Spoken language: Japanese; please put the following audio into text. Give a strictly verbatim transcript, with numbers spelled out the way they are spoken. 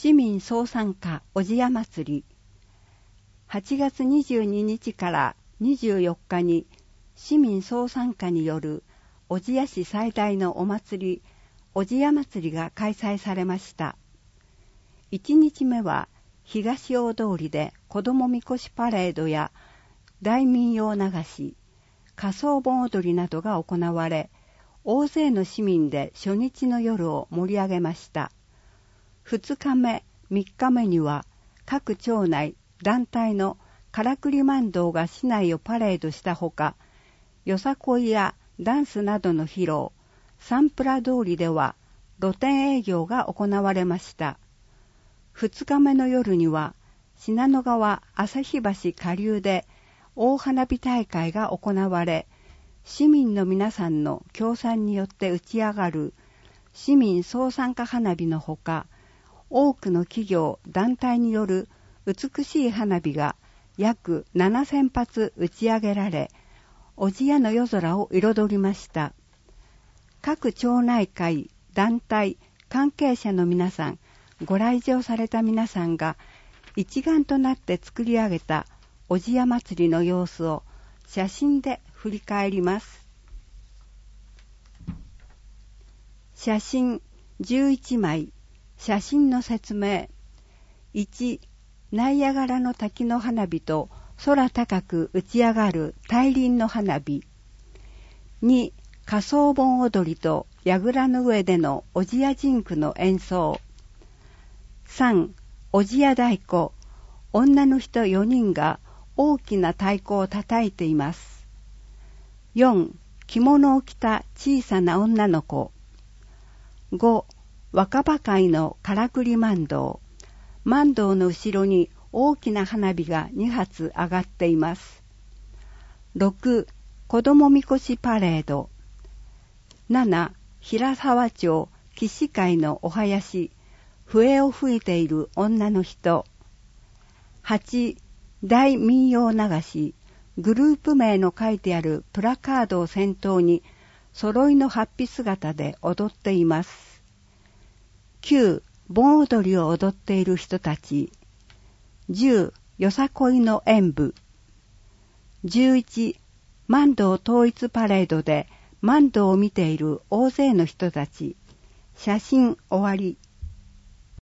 市民総参加おじや祭り。はちがつにじゅうににちからにじゅうよっかに市民総参加による小千谷市最大のお祭り、小千谷祭りが開催されました。いちにちめは東大通りで子どもみこしパレードや大民謡流し、仮装盆踊りなどが行われ、大勢の市民で初日の夜を盛り上げました。ふつかめ、みっかめには各町内、団体のからくり万道が市内をパレードしたほか、よさこいやダンスなどの披露、サンプラ通りでは露店営業が行われました。ふつかめの夜には信濃川旭橋下流で大花火大会が行われ、市民の皆さんの協賛によって打ち上がる市民総参加花火のほか、多くの企業団体による美しい花火が約ななせんぱつ打ち上げられ、小千谷の夜空を彩りました。各町内会、団体、関係者の皆さん、ご来場された皆さんが一丸となって作り上げた小千谷祭りの様子を写真で振り返ります。写真じゅういちまい。写真の説明。いち、ナイアガラの滝の花火と空高く打ち上がる大輪の花火。に、仮装盆踊りと櫓の上での小千谷人句の演奏。さん、小千谷太鼓。女の人よにんが大きな太鼓を叩いています。よん、着物を着た小さな女の子。ご、若葉会のからくり万道。万道の後ろに大きな花火がにはつ上がっています。ろく、子どもみこしパレード。なな、平沢町岸会のお囃子、笛を吹いている女の人。はち、大民謡流し、グループ名の書いてあるプラカードを先頭に、揃いの法被姿で踊っています。きゅう、盆踊りを踊っている人たち。じゅう、よさこいの演舞。じゅういち、万道統一パレードで万道を見ている大勢の人たち。写真終わり。